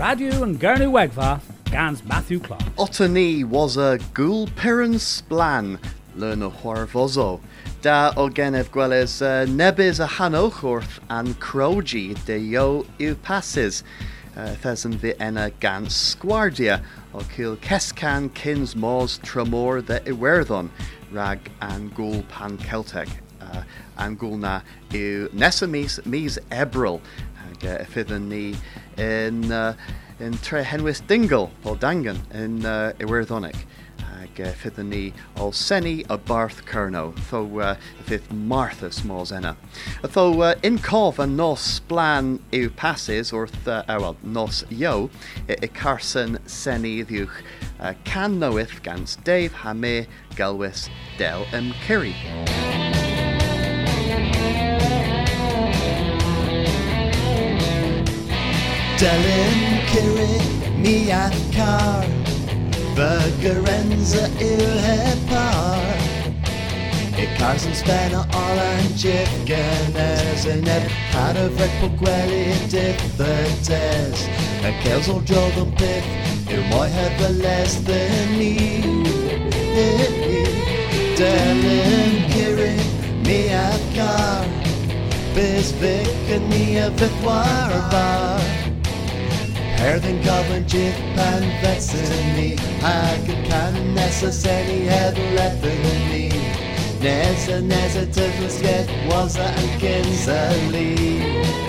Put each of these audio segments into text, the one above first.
Radio and Gernu Wegva, Gans Matthew Clark. Otani was a ghoul piran splan, learner Huarvozo. Da ogenev gweles nebis a hanoch wrth an crogi de yo yw passes. Thesyn fi enna gans sgwardia o cil cescan kins mos tramor de Iwerddon rag an ghoul pan Celteg. An ghoul na yw nesa mis Ebril fyddwn ni in tre henwys dingle o dangan in Iwerddonic. Fyddwn ni o seni a barth Cerno, tho fydd Martha smalls enna. Tho in cof a nos blan yw passes, wrth, nos yo, I carson seni ddiwch can knoweth gans Dave Hame Galwis Del Kerry. Del Kerry, mi a car. Vergerenza il hepar I Carson spenna all and Jifgenes and Neb had a vred pogweli differentes A Kels or Jordan Piff Il moi have a less than me Delen Kiri mi a car Biz Vic and me a Vitwar bar Herden Goblin Jif Pan Vetsini Hagen Can Nessa Seni Head Lethany Nessa Tiflis Get Waza and Kinsley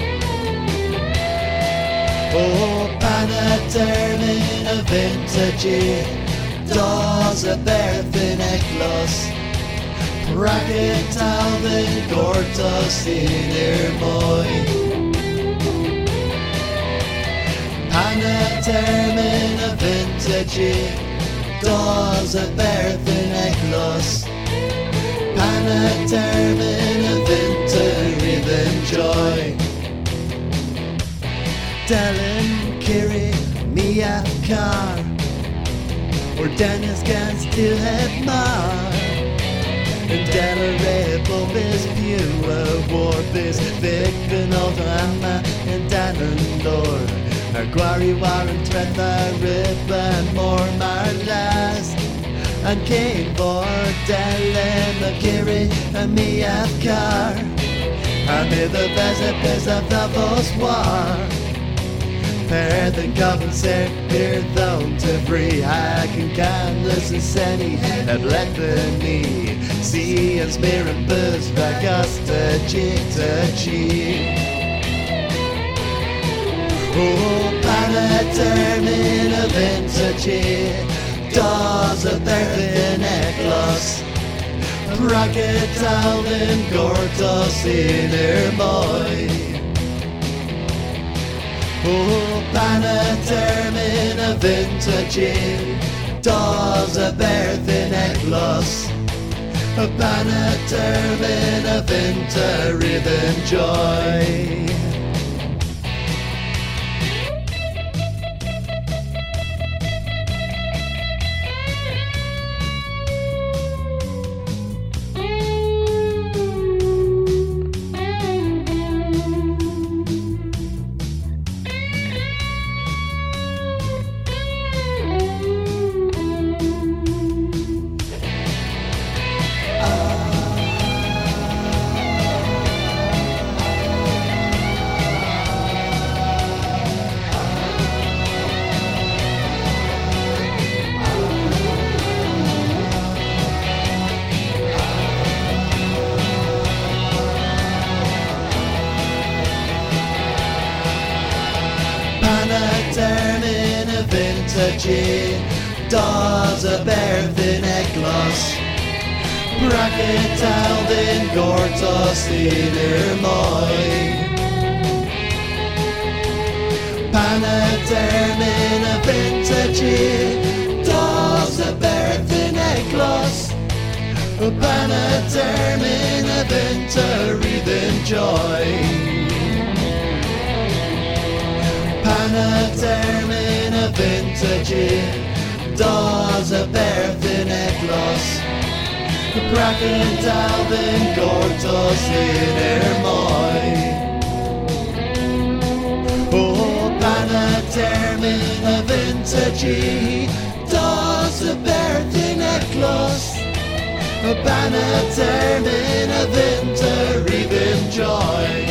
Oh Panatermin a Vintage Daws a Berthin Eklos Bracket Alvin Gortos in Moy Panatermin a vintage Daws a Berthin Eklos Panatermin a vintage then joy Delen Kiri Mia Car Or Dennis Gans still have mar And Della Rebel Biz View War Biz Vic and Alderama and Dan Lord Gwari Warren Tret the Rip and more last And came for Delen Kiri and me at car And me the Vezipis of the Voswar Per the Goblin Ser Here though to free I can listen Seni and let the knee See and smear and buzz Augusta G. Oh, Panatermin a vintage Daws a Berthin Eklos Rocket Alvin Gortos in Moy Oh, Panatermin a vintage Daws a Berthin Eklos Panatermin a vintage Rhythm Joy Panatermin a vintage Daws a Berthin Eklos Bracket Alvin Gortos in Moy Panatermin a vintage Daws a Berthin Eklos Panatermin a vintage then joy Panatermin a vintage Daws a Berthin Eklos Bracket Alvin Gortos in Moy Oh Panatermin G, dos y berthyn eglos, y banner termyn y winter i ddim joy.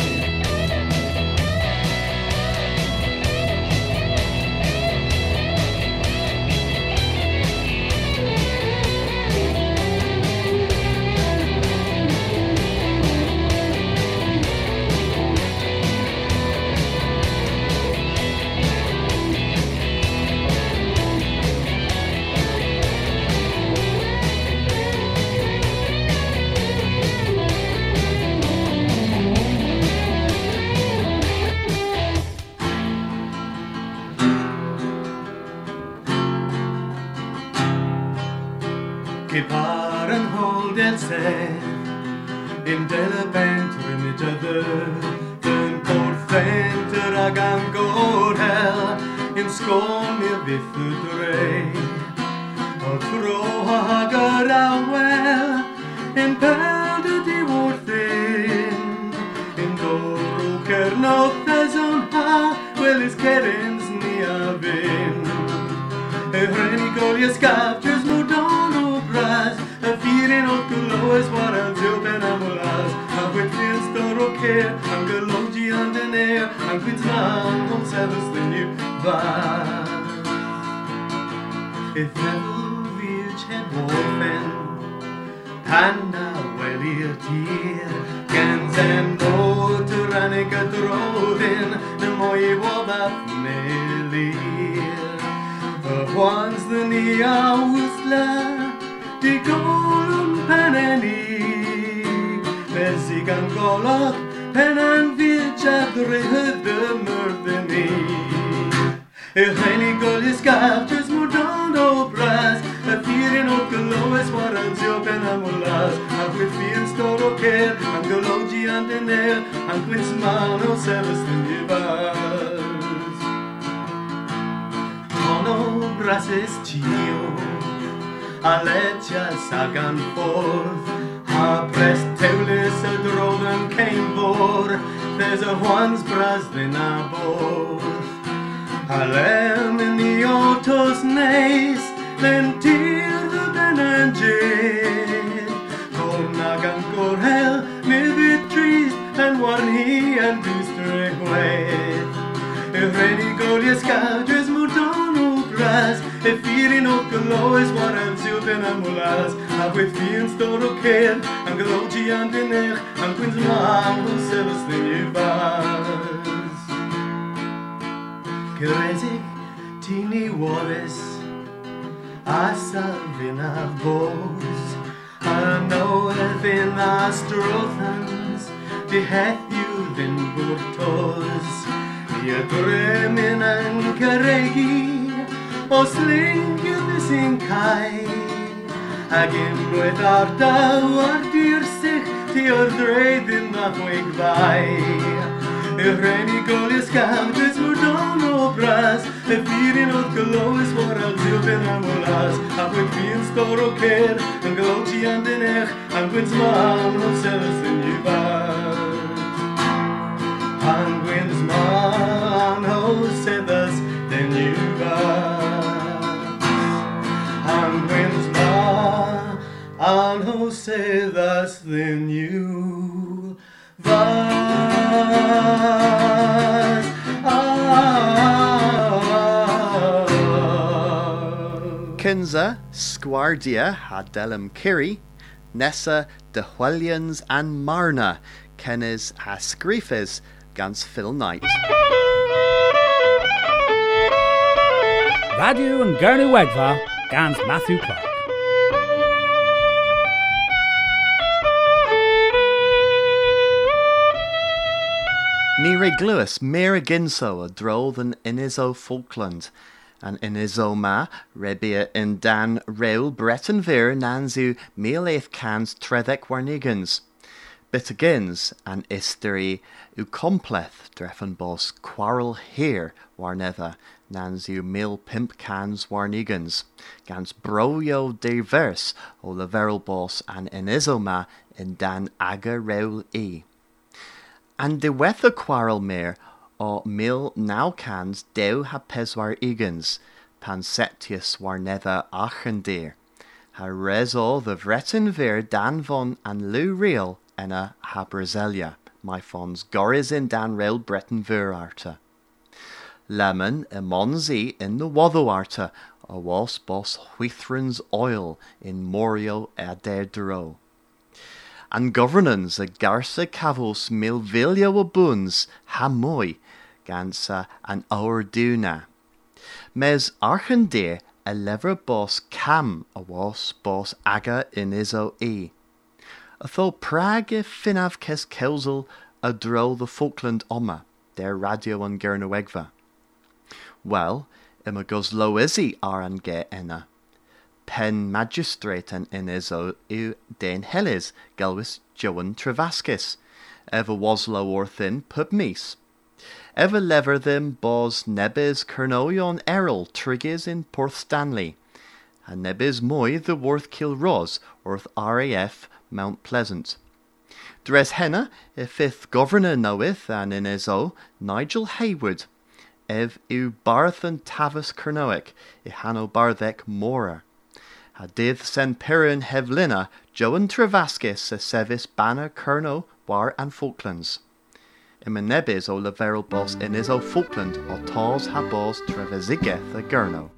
Gipar yn hold el sef in del y bent rymyd y dyn porffenter ag am gorhel in sgôn i'r fydd y drei o tro ag yr awel in peld y diwrthyn in dorw cernodd eson ha welis cerins ni a fyn y hreni goli ysgafdys mwdon o bras y ffirin o glywys war al diw ben amolas a wythin stor o cer am gylodi ond yn air am gwydman o'n sefys ddyn yw fas if feddwl fi'ch heb orffen pan a weli'r tir gans em bod yr anig y drodyn na mwy woddaf melir y hwans ddyn ni a wysla di golwn pen en i nes i gan golwg pen an fyd a dryhydd y myrddyn ni y rhain i golis gafdys mwr don o bras y ffirin o glywys war al dio ben amolas a wythin stor o cer am gylodi and yn air am gwynt man o sefys yn i bas Ono brases tio a letias ag an ffordd a pres tewlus y drodd yn cein fôr there's a hwans bras ddyn a bodd a lem yn i otos neis then tir dy ben yn jyd Corn ag an gorhel mi fydd trist yn warn hi yn dwystre chweth y rhaid i goli ysgafdys mwr don o bras y ffirin o glywys war am siw ben amolas a wyth fi yn stor o cer am gylodi and yn eich am gwynt man o sefys ddyn yw bas Gyredig ti ni wodus a salfyn a bos a nowedd a strothans di heddiw ddyn bwrtos I y dremyn yn cyrregu o slingydd sy'n cau ag unwaith ar daw ar dirsych ti o'r dreiddyn a chwegfau y rhain i golis gafdys mwr don o bras y ffirin oedd glywys war al dio ben amolas a wyt fi'n stor o cer yn gylodi and yn eich am gwynt man o sefys yn yw bas Am gwynt man o sefys yn yw bas Am gwynt man o sefys yn yw bas Kinsa, Sgwardia, Hadelum Kiri, Nessa, De Hwelians and Marna, Kennis a Screefis, Gans Phil Knight. Radio and Gurney Wegva, Gans Matthew Clark. Ní glúas mé ginso a drodd an Iniso Falkland, an Iniso ma rebia in Dan Reul Breton Vir nanzu 18 cans tredec warnigans. Bit agins an isteri u completh drefen bos quarrel here warneva nanzu 15 cans warnigans. Gans broyo diverse o the veril bos an Iniso ma in Dan aga Reul e. And de wetha quarrel meer o 19 cans dew ha peswar igans, Pansetius war nether Achendeer. Ha rezo the vretten ver dan von an Lou Real enna ha Brazilia, my fons goris in dan rail Breton ver arta. Lemon monzi in the watho arta, a was bos huithrans oil in morio aderdro. And governance a garsa cavos milvilio abuns hamoi, gansa an our duna. Mes archendeer a lever bos cam a was bos aga in iso e. Atho Prague finav kes kelsel a dro the Falkland oma, der radio an Gernowegva. Well, ima goes loezi ar an ge enna. Pen magistrate an in iso u den helis gelwis Joan Travaskis, ever was lo orthin pubmis. Ever lever them bos nebis kernoion errol trigges in Porth Stanley, and nebis moi the worth Kilros orth RAF Mount Pleasant. Dres henna e fifth governor knoweth and in iso Nigel Hayward, ev u Barthan Tavis Kernoic I Hanno Barthek Mora. A dith sen Perrin Hevlina Joan Travaskis a sevis banner Kerno war and Falklands. Imenebis o leverel bos in iso Falkland o tals ha bos Trevesigeth a Gurno.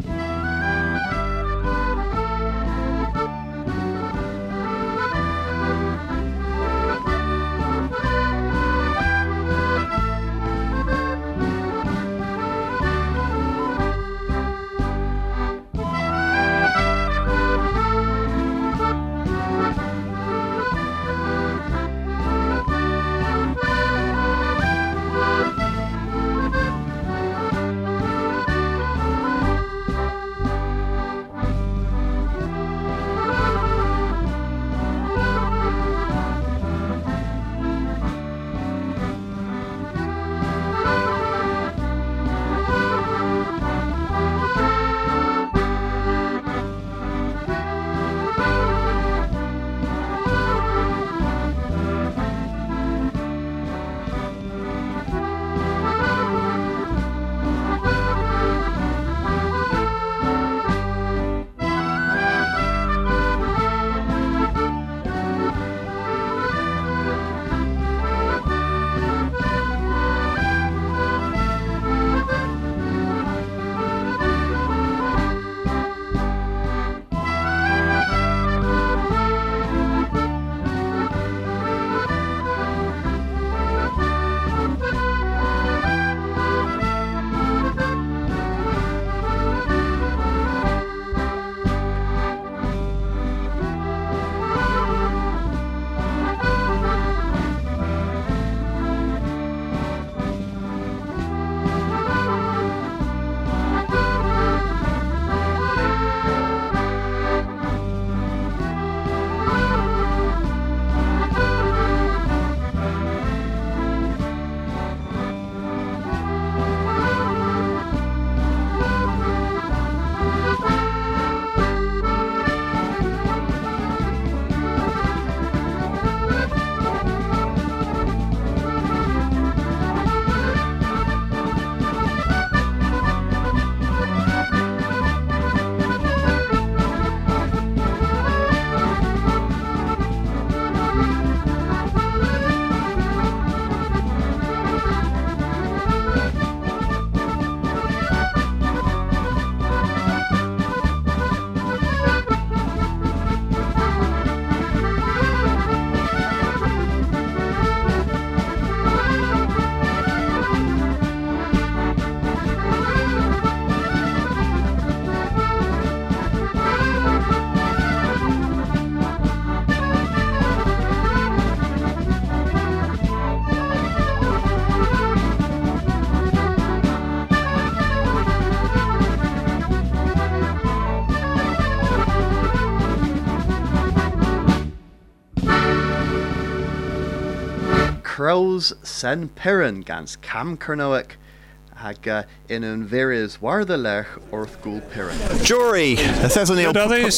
Crows sen Piran gans Cam Kernoic, hag in an veris war the lech orth gul piran. Jory, Thesonil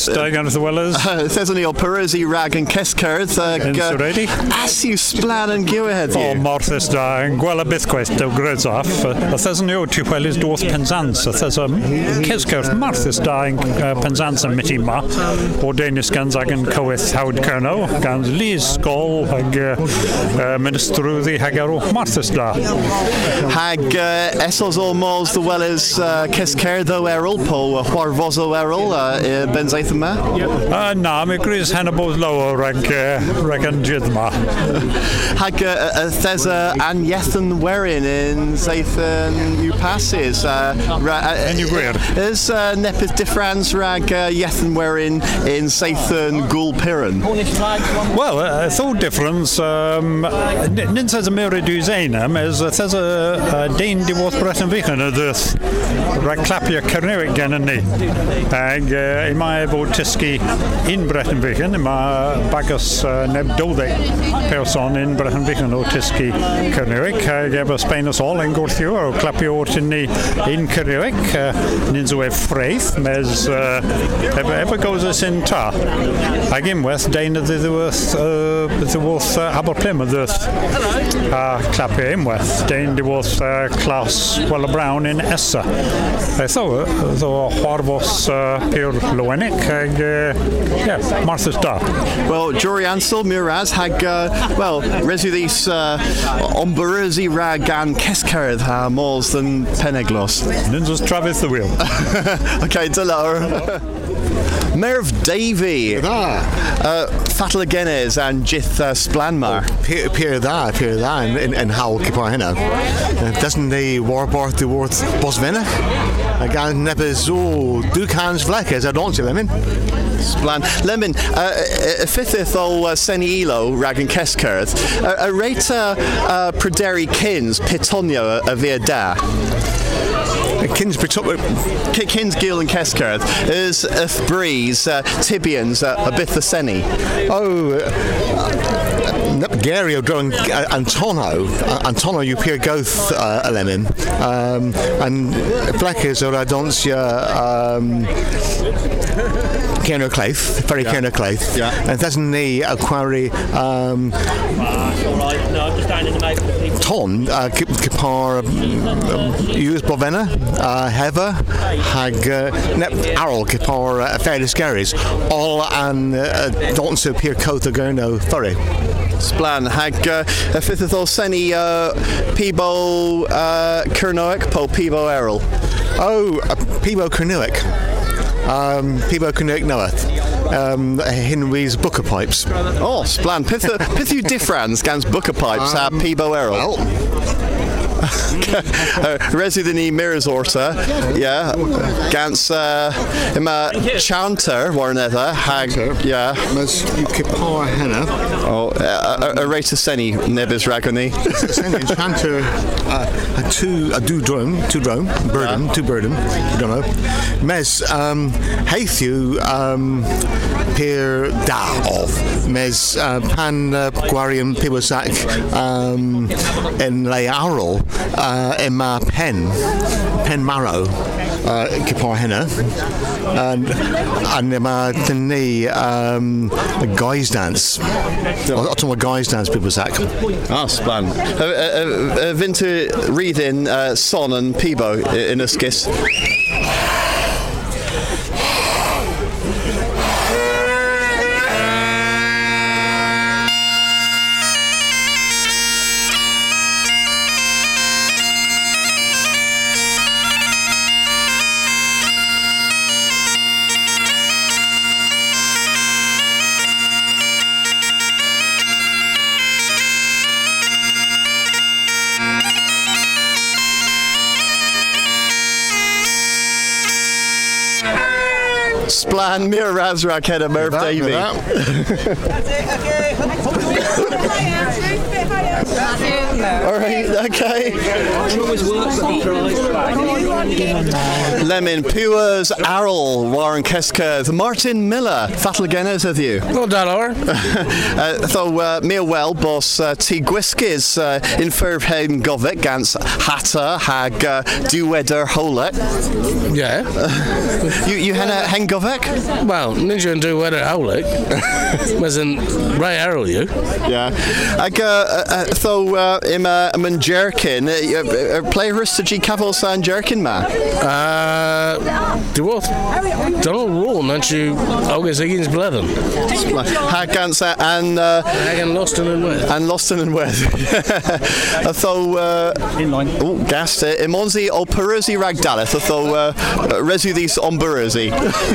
Thesonil Peruzzi rag and Keskerd as you splan and go ahead. O Marthas da yn gweld y bythgwest o Grysoff, Thesonil Tupelis Dwth Penzance, Keskerd Marthas da yn Penzance miti ma, o Danish gans ag yn Cywyth Howard Kerno, gans Liz Skol ag Ministrwyddi hag arwch Marthas da. Hag esos o mols the well as Keskerdo Errol, po Huarvozo Errol, benzaith yma? Na, mi grys Hannibal lower rag yn jydma. Hag thesa an Yethan Werin in Zathan Upasses. And you gwir. Is Nepith differans rag Yethan Werin in Zathan Gul Piran? Well, thought difference. Nin says a mirror do zainam is says a Dane divorce Breton Vichen this rag clapia Kernewick gan and ag in my Tiski in Breton Vichen in my Bagus neb Dode person in Breton Vichen or Tiski Kernewick ag ever Spain us all in Gorthio or clapio in Kernewick ninzo Fraith mes ever goes us in tar again west Dane the worth Aberplym this clapia in west Dane the worth Klaus Weller Brown in Essa I thought the Harvos Pierre Loenik yeah Martha's da. Well, Jory Ansel Miraz hag resu these Omberzi rag and Keskerth ha mols than Peneglos. Ninjas Travis the wheel. Okay, Delar. Merv Davy, Fatal Genes and Jith Splanmar. Peer that in Howl Kiparhina. Doesn't the Warbarth the worth Bosvena? Again, never so Dukans Vleckers, I don't see them in. Splan. Lemon, fifth ol Seni Elo, Ragan Keskerth. A rata Praderi Kins, Pitonio, a via da. Kins Gil and Keskerth is a breeze, Tibians, a bit the Seni. Gary drawing Antono you peer goth lemon and Blackers or Adoncia Kerno Claith, very Kerno Claith, and that's the quarry Ton Kipar use Bovena Heather Hag Arrow Kipar fairly scaries all and don't so peer coat the Gurno Furry. Splan hag fifth ol Seni Peebo Kernoic po Peebo Errol. Peebo Kernoic. Peebo Kernoic Noeth. Henry's Booker Pipes. Oh, Splan. Pithu differans gans Booker Pipes Peebo Errol. Well. Residini Mirrors Orsa, yeah. Gans Ima Chanter Warnether Hag, yeah. Mas Kipar Henna. Oh, a rate of Seni Nebis Ragoni. Seni Chanter two drone, burden, two burden. Don't know. Mes Haythu Peer Da of Mes Pan Guarian Piwasak in Layarol. In my pen marrow Kipar Henna and in my knee guys dance or guys dance people sack. Splan. Vinter reading Son and Peebo in a skis. Splan Miraz Raketa Merv Davy. Alright, Okay. Lemon, Puas, Arrol, Warren Kesker, Martin Miller, Fatal Genes of you. No, dollar. Tho Mia Well, boss T Gwiskis in Furvheim Govik, Gans Hatter, Hag Duweder Holet. Yeah. You hen Govik? Well, Ninja and Duweder Holet. Was in Ray Arrow, you. Yeah. Tho im Jerkin, play Ristagy Cavils and Jerkin man. Du both Donald Rowan, aren't you? August Higgins Blethen. Hagans and Hagan Loston and Weth. And Loston and Weth. Tho Inline. Oh, gas Imonzi o Peruzi Ragdaleth. Tho resu these on Peruzi.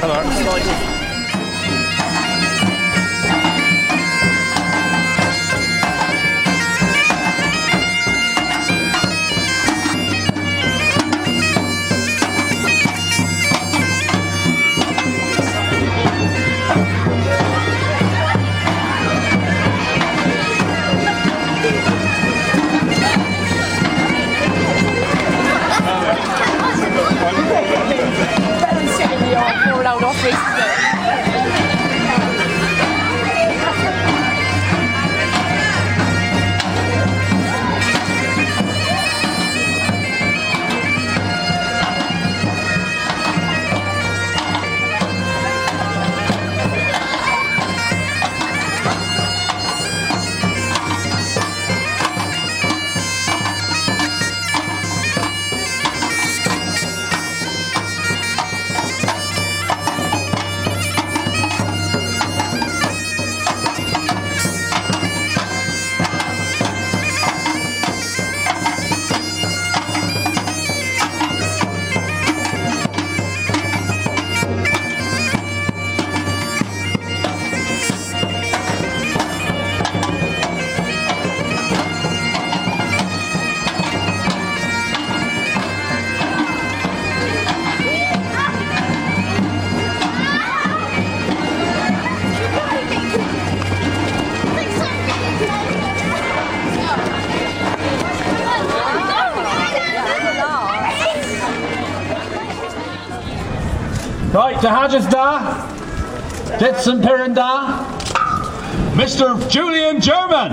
Right, to Hodges da, Ditson Piran da, Mr. Julian German.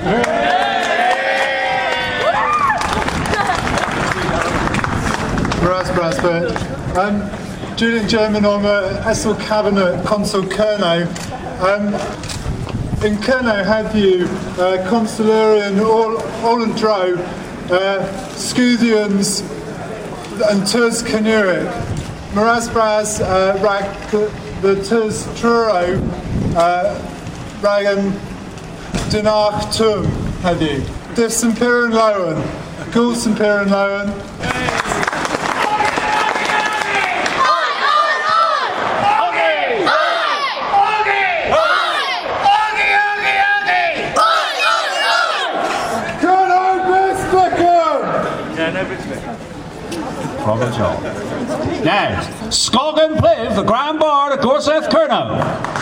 Brasper. Julian German on Essel Cabinet Consul Kernow. In Kernow have you Consularian Orland Drow, Scoothians and Turs Canuic. Marasbras rag the Turs Truro Ragan Dinach Tum have you. Diff St. Piran Lowen, Gould St. Piran Lowen. Robert John. Now, Scogan Pliv, the Grand Bard of Gorseth Kernow.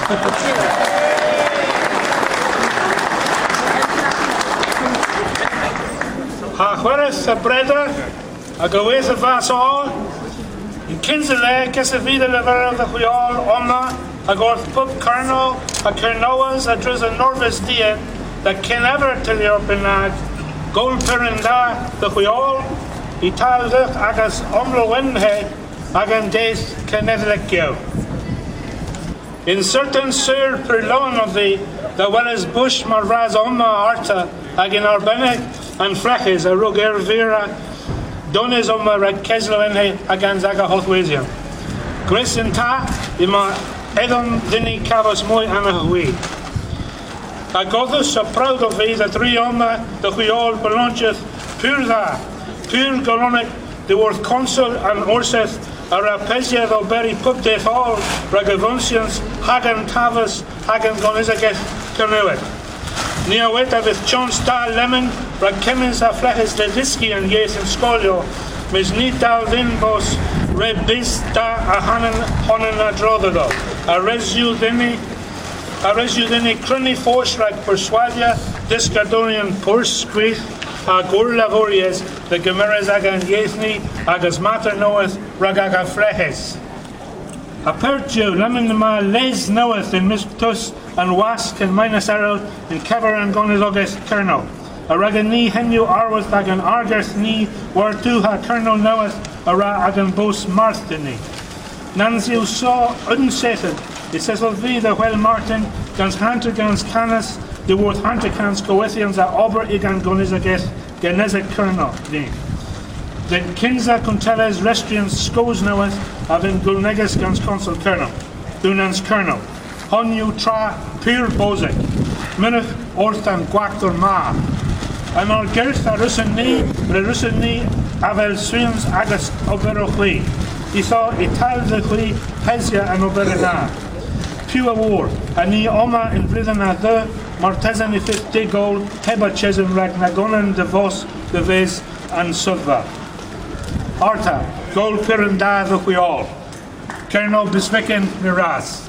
Chweres a breda, a gywys y fas all, yn cyns y le, gys y fydd y lyfr y chwiol omna, a gorth pub Kernow, a Kernowas a drws y Norfus dien, da cyn efer tilio'r benag, Gould Piran da, the chwiol, I talddych agos omlwenhe ag yn deith cenedlegio. In certain sur per loan of the wellis bush mar ras omma arta ag in arbennig and freches a rug vera dones omma rag keslwenhe ag an zaga hothwesian. Gris in ta ima edom dini cavos mwy anna hui. A gothus a proud of the three omma the chwiol belongeth pur dda. Pur Golonic, the worth consul and Orseth, a rapesia tho berry pub de fall, ragavunsians, Hagan Tavas, Hagan Gonizaget, Kernuic. Nia weta with John Star Lemon, rag Kemins a fleches de Diski and Yes and Scolio, mis ni dal din bos, re bis da a honan a drododo, a resu dini crunny force rag persuadia, discardonian purse squeeze, a gŵr laborious, the gymeres ag an ieithni agus mater noeth rag ag a freches. A pertio lemon ma les noeth in mistus and wask and minus arrow in kever and gonizogis kerno. A rag an ni henyu arweth ag an argers ni war tu ha kerno noeth a ra ag an bos marthini. Nansiu saw unsettled. It says of thee the well Martin, gans hunter gans canis, the word hunter cans coethians a ober igan gonizages genezek kerno. Then kinza conteles restrians scos noeth avin gulnegas gans consul kerno. Dunans kerno. Honyu tra pur bozek. Minich orthan guactor ma. And our girth a russen ni avel suins agus oberochli. He saw ital the chli pesia and oberena. Pure war, and ni oma in Bridana the Martezan if it de gold, Heba chesem ragnagonan de vos, de ves and sudva. Arta, gold piranda the huiol. Kerno bisviken miras.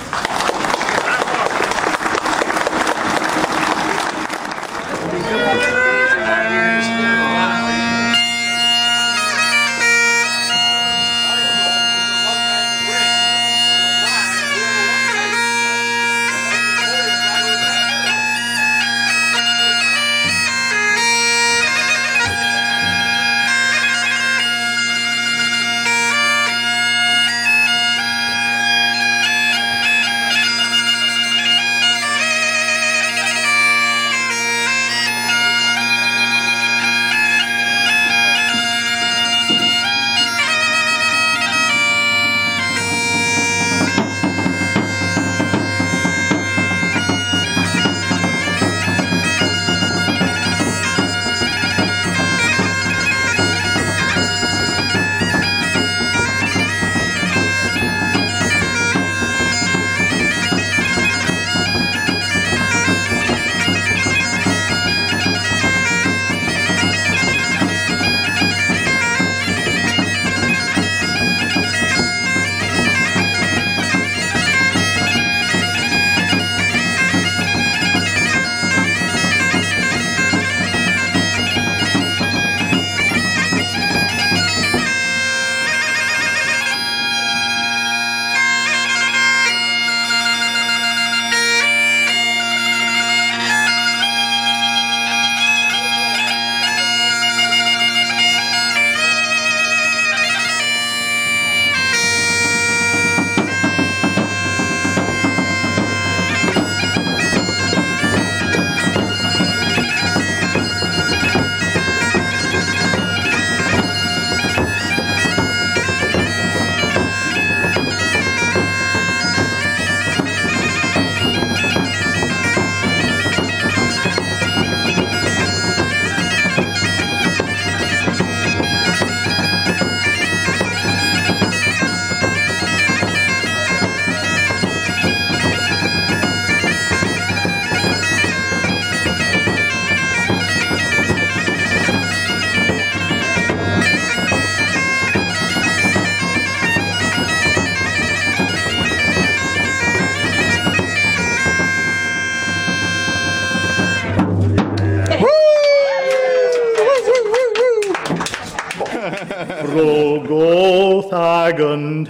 Rogothagant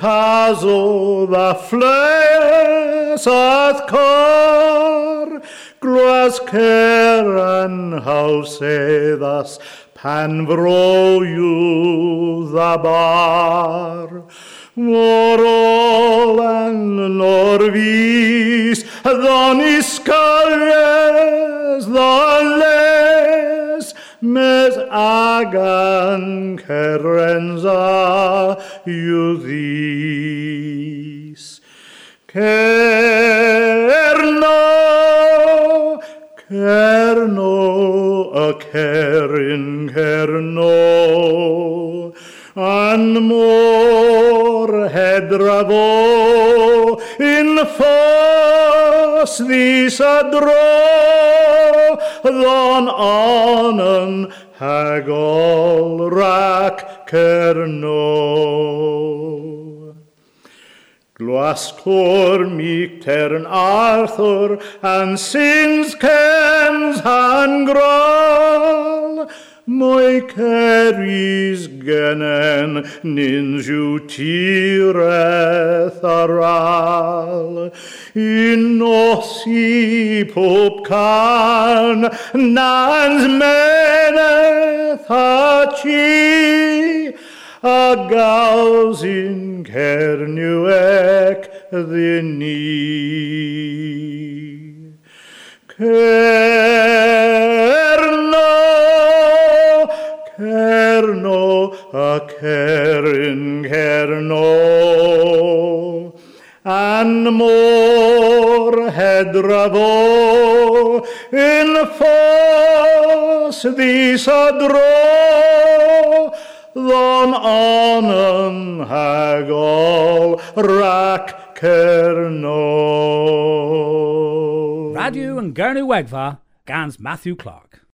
hazo the fleas at car, glas keran hausedas panvro you the bar. Morol and norvis, the iscales, the les, mes agan kerenza iudis. Kerno, a kerin kerno, and more hedravo in fos vis adro, than anen hagol rak kerno. Glasgow meek Tern Arthur and sins kens han grall. My carries genen ninju tireth aral. In osi pop can nans meneth hachi. A gals in Cernuec the knee. Cerno, a Cerin Cerno, and more hedravo in fos these a draw. Thon annen hagol rack Cerno. Radio and Gurnu Wegva, Gans Matthew Clark.